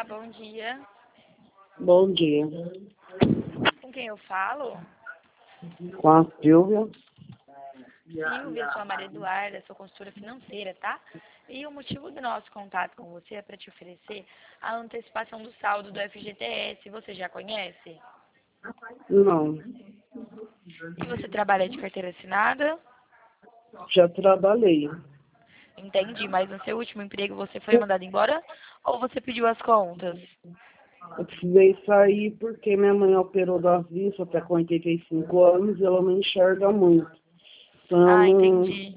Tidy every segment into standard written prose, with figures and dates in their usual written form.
bom dia. Bom dia. Com quem eu falo? Com a Silvia. Silvia, sou a Maria Eduarda, sou consultora financeira, tá? E o motivo do nosso contato com você é para te oferecer a antecipação do saldo do FGTS. Você já conhece? Não, E você trabalha de carteira assinada? já trabalhei. Entendi, mas no seu último emprego você foi mandado embora ou você pediu as contas? Eu precisei sair porque minha mãe operou das vistas até com 85 anos e ela não enxerga muito. Ah, Então, entendi.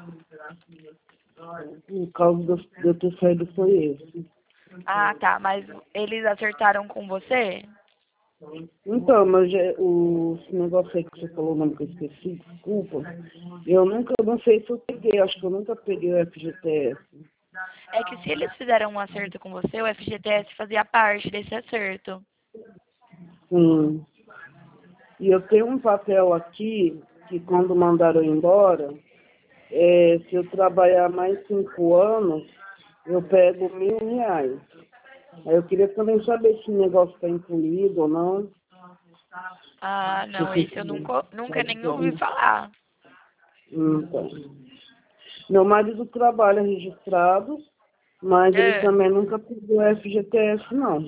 o caso de eu ter saído foi esse. Ah, tá, mas eles acertaram com você? Então, mas esse negócio aí que você falou, o nome que eu esqueci, desculpa. Eu nunca, não sei se eu peguei, acho que eu nunca peguei o FGTS. É que se eles fizeram um acerto com você, o FGTS fazia parte desse acerto. Sim. E eu tenho um papel aqui que quando mandaram embora, se eu trabalhar mais 5 anos, eu pego R$ 1.000. Aí eu queria também saber se o negócio está incluído ou não. Ah, Se não, você esse eu nunca sabe nem ouvi fazer. falar. Então. Meu marido trabalha registrado, mas ele É. também nunca pediu FGTS, não.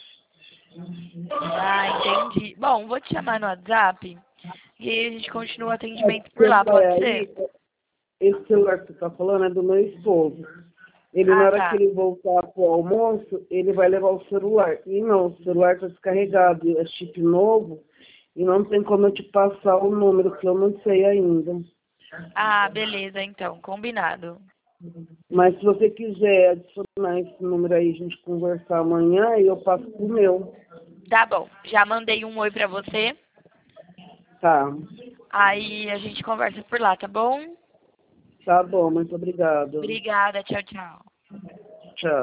Ah, entendi. Bom, vou te chamar no WhatsApp e aí a gente continua o atendimento por Você lá, vai pode ser? aí, esse celular que você está falando é do meu esposo. Ele, na Ah, hora que tá. ele voltar para o almoço, ele vai levar o celular. E não, o celular está descarregado, é chip novo, e não tem como eu te passar o número, que eu não sei ainda. Ah, beleza, então, combinado. Mas se você quiser adicionar esse número aí, a gente conversar amanhã, e eu passo pro meu. Tá bom, já mandei um oi pra você, Tá. aí a gente conversa por lá, tá bom? Tá bom, muito obrigado. Obrigada, tchau, tchau. Tchau.